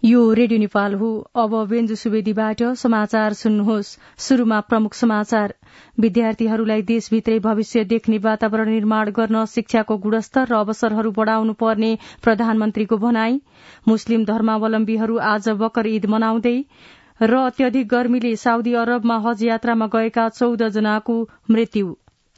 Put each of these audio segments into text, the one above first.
यो रेडियो नेपाल हो। अब बेन्जु सुवेदीबाट समाचार सुन्नुहोस्। शुरूमा प्रमुख समाचार। विद्यार्थीहरूलाई देशभित्रै भविष्य देख्ने वातावरण निर्माण गर्न शिक्षाको गुणस्तर र अवसरहरू बढ़ाउनु पर्ने प्रधानमन्त्रीको भनाई। मुस्लिम धर्मावलम्बीहरू आज बकर ईद मनाउँदै र अत्यधिक गर्मीले साउदी अरबमा हज यात्रामा गएका 14 जनाको मृत्यु।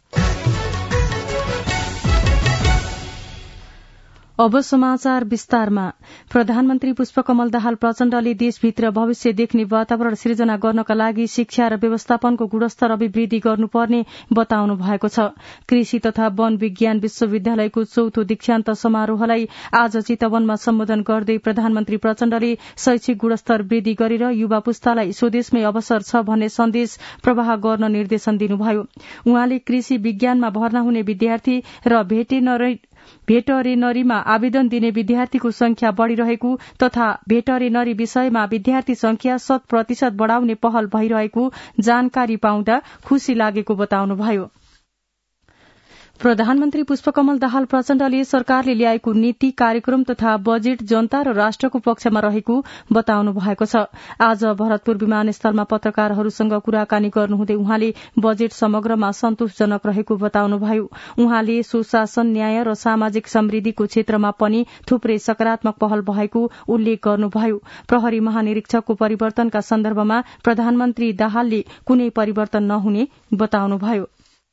अब समाचार विस्तारमा। प्रधानमन्त्री पुष्पकमल दाहाल प्रचण्डले देशभित्र भविष्य देख्ने वातावरण सिर्जना गर्नका लागि शिक्षा र व्यवस्थापनको गुणस्तर अभिवृद्धि गर्नुपर्ने बताउनु भएको छ। कृषि तथा वन विज्ञान विश्वविद्यालयको 4थो दीक्षान्त समारोहलाई आज चितवनमा सम्बोधन गर्दै प्रधानमन्त्री प्रचण्डले शैक्षिक गुणस्तर वृद्धि गरेर युवा पुस्तालाई स्वदेशमै अवसर छ भन्ने सन्देश प्रवाह गर्न निर्देशन दिनुभयो। उहाँले कृषि विज्ञानमा भर्ना हुने विद्यार्थी र भेटरेनरीमा आवेदन दिने विद्यार्थीको संख्या बढ़िरहेको तथा भेटरेनरी विषयमा विद्यार्थी संख्या 100% बढ़ाउने पहल भइरहेको जानकारी पाउँदा खुशी लागेको बताउनुभयो। प्रधानमन्त्री पुष्पकमल दाहाल प्रचण्डले सरकारले ल्याएको नीति कार्यक्रम तथा बजेट जनता र राष्ट्रको पक्षमा रहेको बताउनु भएको छ। आज भरतपुर विमानस्थलमा पत्रकारहरूसँग कुराकानी गर्नुहुँदै उहाँले बजेट समग्रमा सन्तोषजनक रहेको बताउनुभयो। उहाँले सुशासन, न्याय र सामाजिक समृद्धिको क्षेत्रमा पनि थुप्रै सकारात्मक पहल भएको उल्लेख गर्नुभयो। प्रहरी महानिरीक्षकको परिवर्तनका सन्दर्भमा प्रधानमन्त्री दाहालले कुनै परिवर्तन नहुने बताउनुभयो।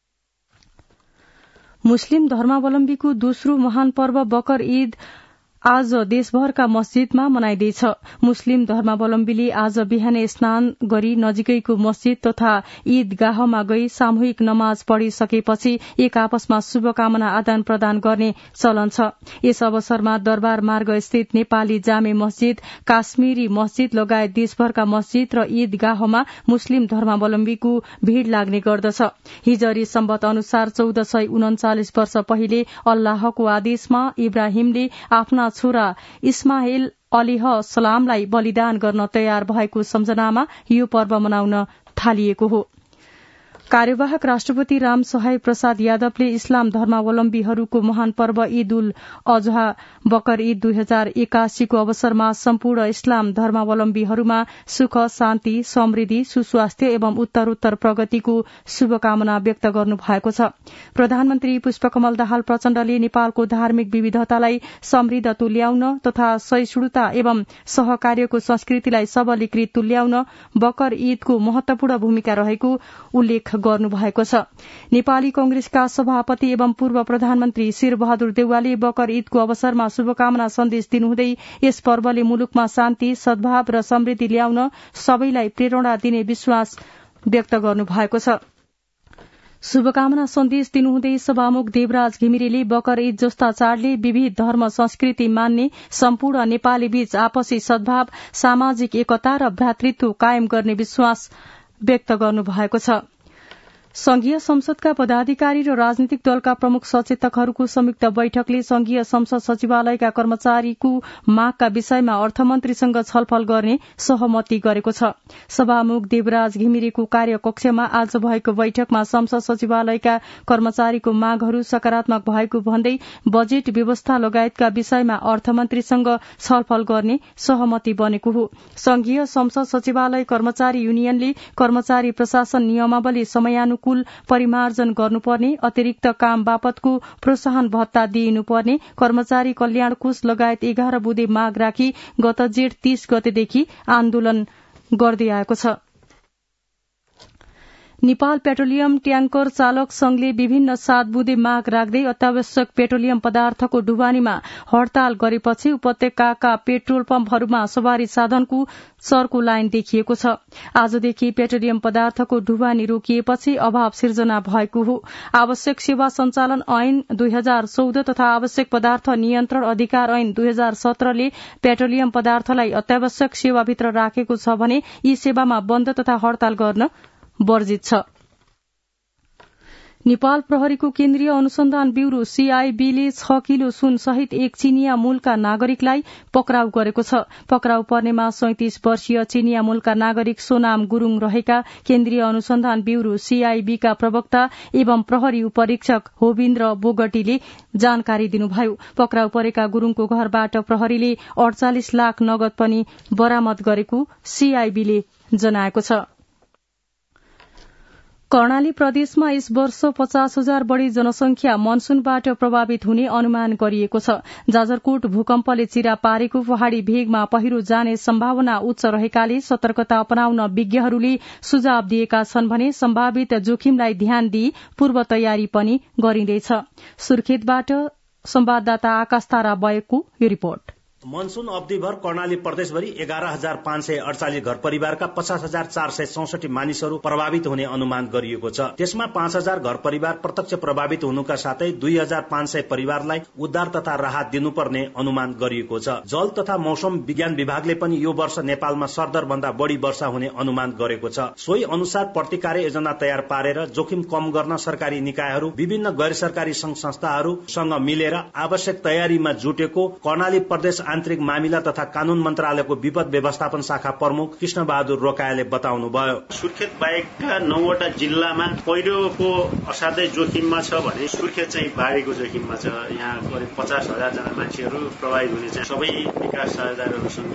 मुस्लिम धर्मावलम्बीको दोस्रो महान पर्व बकर ईद आज देशभरका मस्जिदमा मनाइँदैछ। मुस्लिम धर्मावलम्बीले आज बिहानै स्नान गरी नजिकैको मस्जिद तथा ईदगाहमा गई सामूहिक नमाज पढ़िसकेपछि एक आपसमा शुभकामना आदान प्रदान गर्ने चलन छ। यस अवसरमा दरबार मार्ग स्थित नेपाली जामे मस्जिद, काश्मीरी मस्जिद लगायत देशभरका मस्जिद र ईदगाहमा मुस्लिम धर्मावलम्बीको भीड़ लाग्ने गर्दछ। हिजरी सम्बत अनुसार 1439 वर्ष पहिले अल्लाहको आदेशमा इब्राहिमले आफ्ना छोरा इस्माइल अलैहिस्सलामलाई बलिदान गर्न तयार भएको सम्झनामा यो पर्व मनाउन थालिएको हो। कार्यवाहक राष्ट्रपति राम सहाय प्रसाद यादवले इस्लाम धर्मावलम्बीहरूको महान पर्व ईद उल अजहा बकर ईद 2081 को अवसरमा सम्पूर्ण इस्लाम धर्मावलम्बीहरूमा सुख, शान्ति, समृद्धि, सुस्वास्थ्य एवं उत्तरोत्तर प्रगतिको शुभकामना व्यक्त गर्नु भएको छ। प्रधानमन्त्री पुष्पकमल दाहाल प्रचण्डले नेपालको धार्मिक विविधतालाई समृद्ध तुल्याउन तथा सहिष्णुता एवं सहकार्यको संस्कृतिलाई सबलीकृत तुल्याउन बकर ईदको महत्वपूर्ण भूमिका रहेको उल्लेख गर्नुभएको छ। नेपाली कांग्रेसका सभापति एवं पूर्व प्रधानमन्त्री शेरबहादुर देउवाले बकर ईदको अवसरमा शुभकामना सन्देश दिनुहुँदै यस पर्वले मुलुकमा शान्ति, सद्भाव र समृद्धि ल्याउन सबैलाई प्रेरणा दिने विश्वास व्यक्त गर्नुभएको छ। शुभकामना सन्देश दिनुहुँदै सभामुख देवराज घिमिरेले बकर ईद जस्ता चाडले विविध धर्म संस्कृति मान्ने सम्पूर्ण नेपाली बीच आपसी सद्भाव, सामाजिक एकता र भ्रातृत्व कायम गर्ने विश्वास व्यक्त गर्नुभएको छ। संघीय संसदका पदाधिकारी र राजनीतिक दलका प्रमुख सचेतकहरूको संयुक्त बैठकले संघीय संसद सचिवालयका कर्मचारीको मागका विषयमा अर्थमन्त्रीसँग छलफल गर्ने सहमति गरेको छ। सभामुख देवराज घिमिरेको कार्यकक्षमा आज भएको बैठकमा संसद सचिवालयका कर्मचारीको मागहरू सकारात्मक भएको भन्दै बजेट व्यवस्था लगायतका विषयमा अर्थमन्त्रीसँग छलफल गर्ने सहमति बनेको हो। संघीय संसद सचिवालय कर्मचारी युनियनले कर्मचारी प्रशासन नियमावली समयानुकूल परिमार्जन गर्नुपर्ने, अतिरिक्त काम बापतको प्रोत्साहन भत्ता दिइनुपर्ने, कर्मचारी कल्याण कोष लगायत 11 बुँदे माग राखी गत जेठ 30 गतेदेखि आन्दोलन गर्दै आएको छ। नेपाल पेट्रोलियम ट्याङ्कर चालक संघले विभिन्न 7 बुँदे माग राख्दै अत्यावश्यक पेट्रोलियम पदार्थको ढुवानीमा हड़ताल गरेपछि उपत्यकाका पेट्रोल पम्पहरूमा सवारी साधनको चर्को लाइन देखिएको छ। आजदेखि पेट्रोलियम पदार्थको ढुवानी रोकिएपछि अभाव सिर्जना भएको हो। आवश्यक सेवा सञ्चालन ऐन 2014 तथा आवश्यक पदार्थ नियन्त्रण अधिकार ऐन 2017 ले पेट्रोलियम पदार्थलाई अत्यावश्यक सेवाभित्र राखेको छ भने यी सेवामा बन्द तथा हड़ताल गर्न वर्जित छ। नेपाल प्रहरीको केन्द्रीय अनुसन्धान ब्यूरो सीआईबीले 6 किलो सुन सहित एक चीनिया मूलका नागरिकलाई पक्राउ गरेको छ। पक्राउ पर्नेमा 37 वर्षीय चीनिया मूलका नागरिक सोनाम गुरूङ रहेका केन्द्रीय अनुसन्धान ब्यूरो सीआईबीका प्रवक्ता एवं प्रहरी उपरीक्षक होविन्द्र बोगटीले जानकारी दिनुभयो। पक्राउ परेका गुरूङको घरबाट प्रहरीले 48 लाख नगद पनि बरामद गरेको सीआईबीले जनाएको छ। कर्णाली प्रदेशमा यस वर्ष 50,000 बढ़ी जनसंख्या मनसूनबाट प्रभावित हुने अनुमान गरिएको छ। जाजरकोट भूकम्पले चिरा पारेको पहाड़ी भेगमा पहिरो जाने सम्भावना उच्च रहेकाले सतर्कता अपनाउन विज्ञहरूले सुझाव दिएका छन् भने सम्भावित जोखिमलाई ध्यान दिई पूर्व तयारी पनि गरिँदैछ। सुर्खेतबाट संवाददाता आकाश तारा बयकको यो रिपोर्ट। मनसून अवधिभर कर्णाली प्रदेशभरि 11,548 घर परिवारका 50,464 मानिसहरू प्रभावित हुने अनुमान गरिएको छ। त्यसमा 5,000 घर परिवार प्रत्यक्ष प्रभावित हुनुका साथै 2,500 परिवारलाई उद्धार तथा राहत दिनुपर्ने अनुमान गरिएको छ। जल तथा मौसम विज्ञान विभागले पनि यो वर्ष नेपालमा सरदर भन्दा बढ़ी वर्षा हुने अनुमान गरेको छ। सोही अनुसार प्रतिकार योजना तयार पारेर जोखिम कम गर्न सरकारी निकायहरू विभिन्न गैर सरकारी संघ संस्थाहरूसँग मिलेर आवश्यक तयारीमा जुटेको कर्णाली प्रदेश आन्तरिक मामिला तथा कानून मन्त्रालयको विपद व्यवस्थापन शाखा प्रमुख कृष्ण बहादुर रोकायाले बताउनुभयो। सुर्खेत बाहेकका 9वटा जिल्लामा पहिरोको असाध्यै जोखिममा छ भने सुर्खेत चाहिँ बाढीको जोखिममा छ। यहाँ करिब 50,000 जना मान्छेहरू प्रभावित हुने चाहिँ सबै विकास साझेदारहरूसँग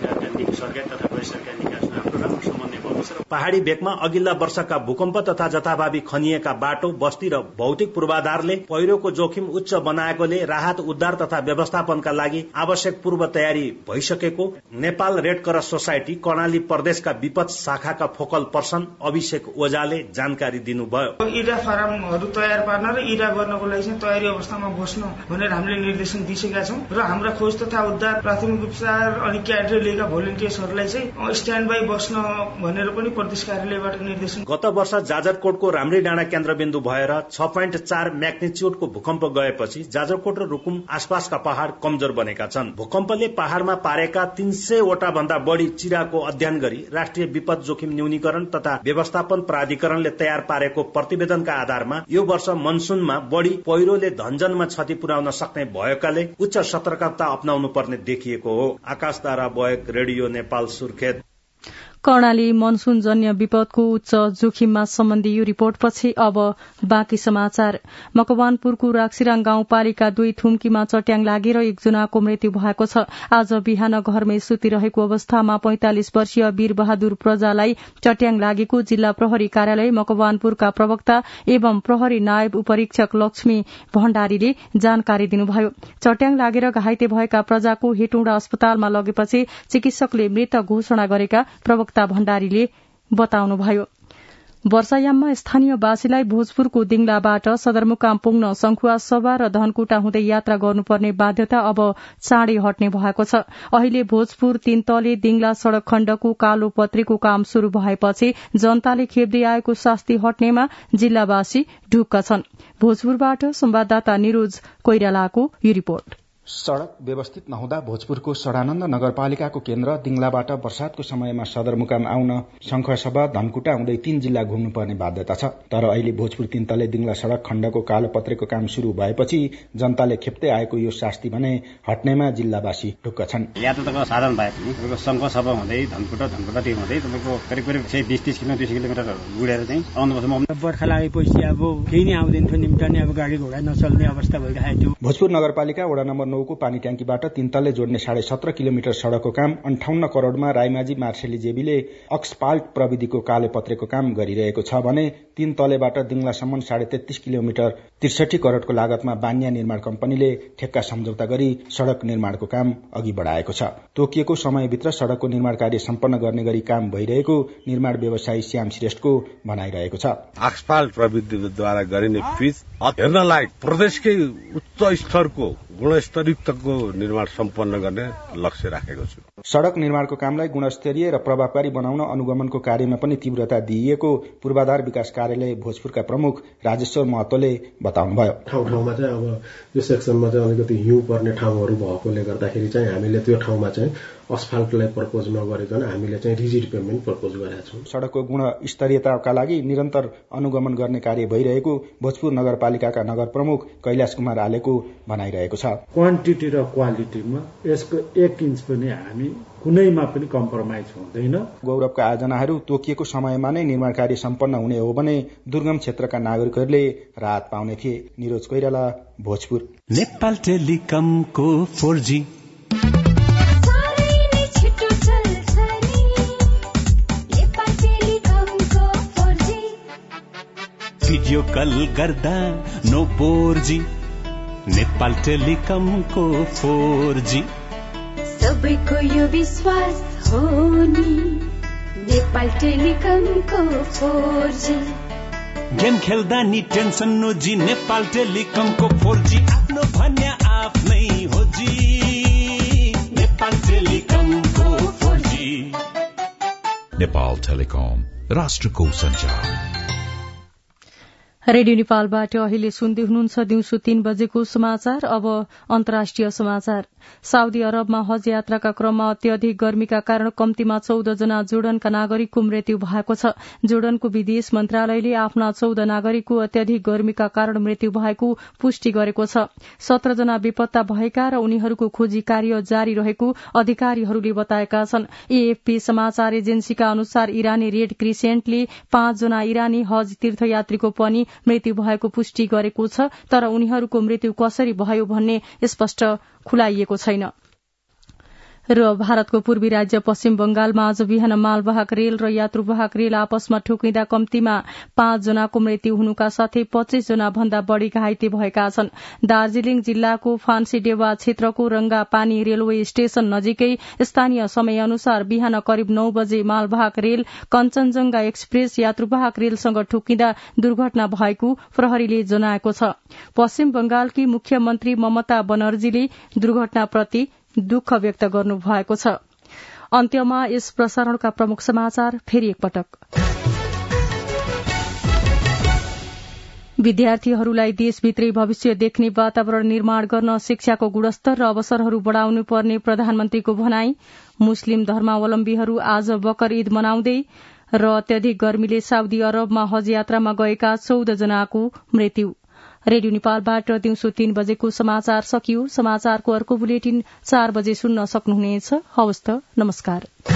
सरकार तथा गैर सरकारी निकायसँग हाम्रो राम्रो सम्बन्ध भएको छ। पहाड़ी भेगमा अघिल्ला वर्षका भूकम्प तथा जथाभावी खनिएका बाटो, बस्ती र भौतिक पूर्वाधारले पहिरोको जोखिम उच्च बनाएकोले राहत उद्धार तथा व्यवस्थापनका लागि आवश्यक पूर्व तयारी भइसकेको Nepal Red Cross Society Karnali प्रदेशका विपद शाखाका फोकल पर्सन अभिषेक ओझाले जानकारी दिनुभयो। इरा फारमहरू तयार पार्न र इरा गर्नको लागि चाहिँ तयारी अवस्थामा बस्न भनेर हामीले निर्देशन दिइसकेका छौं र हाम्रा खोज तथा उद्धार प्राथमिक उपचार अनि क्याडर लिएका भोलिन्टियर्सहरूलाई चाहिँ स्ट्यान्ड बाई बस्न भनेर पनि प्रदेश कार्यालयबाट निर्देशन। गत वर्ष जाजरकोटको राम्री डाँडा केन्द्रबिन्दु भएर 6.4 म्याग्निच्युडको भूकम्प गएपछि जाजरकोट र रुकुम आसपासका पहाड़ कमजोर बनेका छन्। भूकम्पले पहाड़मा पारेका 300 वटा भन्दा बढ़ी चिराको अध्ययन गरी राष्ट्रिय विपद जोखिम न्यूनीकरण तथा व्यवस्थापन प्राधिकरणले तयार पारेको प्रतिवेदनका आधारमा यो वर्ष मनसूनमा बढ़ी पहिरोले धनजनमा क्षति पुर्याउन सक्ने भएकाले उच्च सतर्कता अपनाउनु पर्ने देखिएको हो। आकाश तारा बयक, रेडियो नेपाल, सुर्खेत। कर्णाली मनसूनजन्य विपदको उच्च जोखिममा सम्बन्धी यो रिपोर्टपछि अब बाँकी समाचार। मकवानपुरको राक्सिराङ गाउँपालिका 2 थुम्कीमा चट्याङ लागेर एकजनाको मृत्यु भएको छ। आज बिहान घरमै सुतिरहेको अवस्थामा 45 वर्षीय वीर बहादुर प्रजालाई चट्याङ लागेको जिल्ला प्रहरी कार्यालय मकवानपुरका प्रवक्ता एवं प्रहरी नायब उपरीक्षक लक्ष्मी भण्डारीले जानकारी दिनुभयो। चट्याङ लागेर घाइते भएका प्रजाको हेटौँडा अस्पतालमा लगेपछि चिकित्सकले मृत घोषणा गरेका प्रवक्ता भण्डारीले बताउनुभयो। वर्षायाममा स्थानीयवासीलाई भोजपुरको दिङलाबाट सदरमुकाम पुग्न संखुवासभा र धनकुटा हुँदै यात्रा गर्नुपर्ने बाध्यता अब चाँडै हट्ने भएको छ। अहिले भोजपुर 3 तले दिङला सड़क खण्डको कालो पत्रीको काम शुरू भएपछि जनताले खेप्दै आएको शास्ति हट्नेमा जिल्लावासी ढुक्क छन्। भोजपुरबाट संवाददाता निरोज कोइरालाको यो रिपोर्ट। सड़क व्यवस्थित नहुँदा भोजपुरको सडानन्द नगरपालिकाको केन्द्र दिङलाबाट वर्षातको समयमा सदरमुकाम आउन शंखसभा धनकुटा हुँदै 3 जिल्ला घुम्नुपर्ने बाध्यता छ। तर अहिले भोजपुर 3 तले दिङला सड़क खण्डको कालोपत्रेको काम शुरू भएपछि जनताले खेप्दै आएको यो शास्ति भने हट्नेमा जिल्लावासी ढुक्क छन्। यातायातको साधन भए पनि शंखसभा हुँदै धनकुटा टी हुँदै तपाईँको करिब 30 किलोमिटर गुडेर चाहिँ आउनुपर्छ। बर्खा लागेपछि अब केही नै आउँदैन थियो, निम्टने अब गाडी घोडा नचल्ने अवस्था भइरहेको थियो। भोजपुर नगरपालिका वडा नम्बर 9 को पानी ट्याङ्कीबाट 3 तले जोड्ने 17.5 किलोमिटर सड़कको काम 58 करोड़मा राईमाझी मार्सेली जेबीले अक्सपाल्ट प्रविधिको कालोपत्रेको काम गरिरहेको छ भने 3 तलेबाट दिङलासम्म 33.5 किलोमिटर 63 करोड़को लागतमा बान्या निर्माण कम्पनीले ठेक्का सम्झौता गरी सड़क निर्माणको काम अघि बढाएको छ। तोकिएको समयभित्र सड़कको निर्माण कार्य सम्पन्न गर्ने गरी काम भइरहेको निर्माण व्यवसायी श्याम श्रेष्ठको भनाइरहेको छ। अक्सपाल्ट प्रविधिद्वारा गरिने पिच हेर्न लायक प्रदेशकै उच्च स्तरको गुणस्तरयुक्तको निर्माण सम्पन्न गर्ने लक्ष्य राखेको छु। सड़क निर्माणको कामलाई गुणस्तरीय र प्रभावकारी बनाउन अनुगमनको कार्यमा पनि तीव्रता दिइएको पूर्वाधार विकास कार्यालय भोजपुरका प्रमुख राजेश्वर महतोले बताउनुभयो। ठाउँ ठाउँमा चाहिँ अब यो सेक्सनमा चाहिँ अलिकति हिउँ पर्ने ठाउँहरू भएकोले गर्दाखेरि चाहिँ हामीले त्यो ठाउँमा चाहिँ अस्फाल्टलाई प्रपोज नगरिकन हामीले चाहिँ रिजिड पेभमेन्ट प्रपोज गरेका छौँ। सड़कको गुणस्तरीयताका लागि निरन्तर अनुगमन गर्ने कार्य भइरहेको भोजपुर नगरपालिकाका नगर प्रमुख कैलाश कुमार आलेको भनाइरहेको छ। क्वान्टिटी र क्वालिटीमा यसको 1 इन्च पनि हामी कुनैमा पनि कम्प्रोमाइज हुँदैन। गौरवका आयोजनाहरू तोकिएको समयमा नै निर्माण कार्य सम्पन्न हुने हो भने दुर्गम क्षेत्रका नागरिकहरूले राहत पाउने थिए। निरोज कोइराला, भोजपुर। नेपाल टेलिकमको 4G भिडियो कल गर्दा नो बोर्जी। नेपाल टेलिकमको 4G सबैको यो विश्वास हो नि। नेपाल टेलिकमको 4G गेम खेल्दा नि टेन्सन नोजी। नेपाल टेलिकमको 4G आफ्नो भन्या आफ्नै हो जी। नेपाल टेलिकमको 4G। नेपाल टेलिकम राष्ट्रको सञ्चार। रेडियो नेपालबाट अहिले सुन्दै हुनुहुन्छ दिउँसो 3 बजेको समाचार। अब अन्तर्राष्ट्रिय समाचार। साउदी अरबमा हज यात्राका क्रममा अत्यधिक गर्मीका कारण कम्तीमा 14 जना जोर्डनका नागरिकको मृत्यु भएको छ। जोर्डनको विदेश मन्त्रालयले आफ्ना 14 नागरिकको अत्यधिक गर्मीका कारण मृत्यु भएको पुष्टि गरेको छ। 17 जना बेपत्ता भएका र उनीहरूको खोजी कार्य जारी रहेको अधिकारीहरूले बताएका छन्। एएफपी समाचार एजेन्सीका अनुसार इरानी रेड क्रिसेन्टले 5 जना इरानी हज तीर्थयात्रीको पनि मृत्यु भएको पुष्टि गरेको छ, तर उनीहरूको मृत्यु कसरी भयो भन्ने स्पष्ट खुलाइएको छैन। र भारतको पूर्वी राज्य पश्चिम बंगालमा आज बिहान मालवाहक रेल र यात्रुवाहक रेल आपसमा ठोकिँदा कम्तीमा 5 जनाको मृत्यु हुनुका साथै 25 जना भन्दा बढ़ी घाइते भएका छन्। दार्जीलिङ जिल्लाको फान्सीडेवा क्षेत्रको रंगापानी रेलवे स्टेशन नजिकै स्थानीय समय अनुसार बिहान करिब 9 बजे मालवाहक रेल कञ्चनजंघा एक्सप्रेस यात्रुवाहक रेलसँग ठोकिँदा दुर्घटना भएको प्रहरीले जनाएको छ। पश्चिम बंगालकी मुख्यमन्त्री ममता बनर्जीले दुर्घटनाप्रति दुःख व्यक्त गर्नु भएको छ। अन्त्यमा यस प्रसारणका प्रमुख समाचार फेरि एकपटक। विद्यार्थीहरूलाई देशभित्रै भविष्य देख्ने वातावरण निर्माण गर्न शिक्षाको गुणस्तर र अवसरहरू बढ़ाउनु पर्ने प्रधानमन्त्रीको भनाई। मुस्लिम धर्मावलम्बीहरू आज बकर ईद मनाउँदै र अत्यधिक गर्मीले साउदी अरबमा हज यात्रामा गएका 14 जनाको मृत्यु। रेडियो नेपालबाट दिउँसो 3 बजेको समाचार सकियो। समाचारको अर्को बुलेटिन 4 बजे सुन्न सक्नुहुनेछ। हवस् त, नमस्कार।